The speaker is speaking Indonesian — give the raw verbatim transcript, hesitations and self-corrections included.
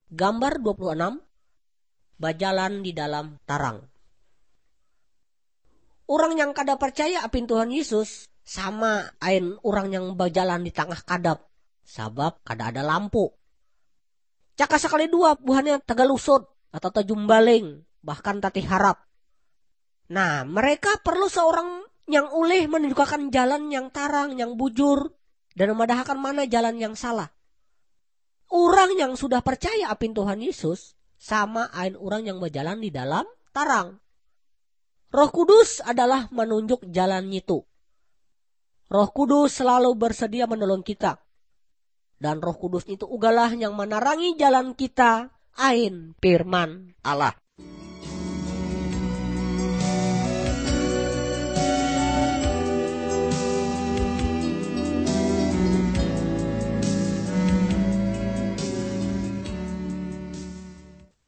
Gambar dua puluh enam, bajalan di dalam tarang. Orang yang kada percaya apin Tuhan Yesus sama ain orang yang berjalan di tengah kadap, sabab kada ada lampu. Caka sekali dua buahnya tagalusot atau tajumbaling, bahkan tati harap. Nah, mereka perlu seorang yang ulih menunjukkan jalan yang tarang, yang bujur, dan memadahakan mana jalan yang salah. Orang yang sudah percaya apin Tuhan Yesus sama ain orang yang berjalan di dalam tarang. Roh Kudus adalah menunjuk jalan itu. Roh Kudus selalu bersedia menolong kita. Dan Roh Kudus itu ugalah yang menerangi jalan kita, ain firman Allah.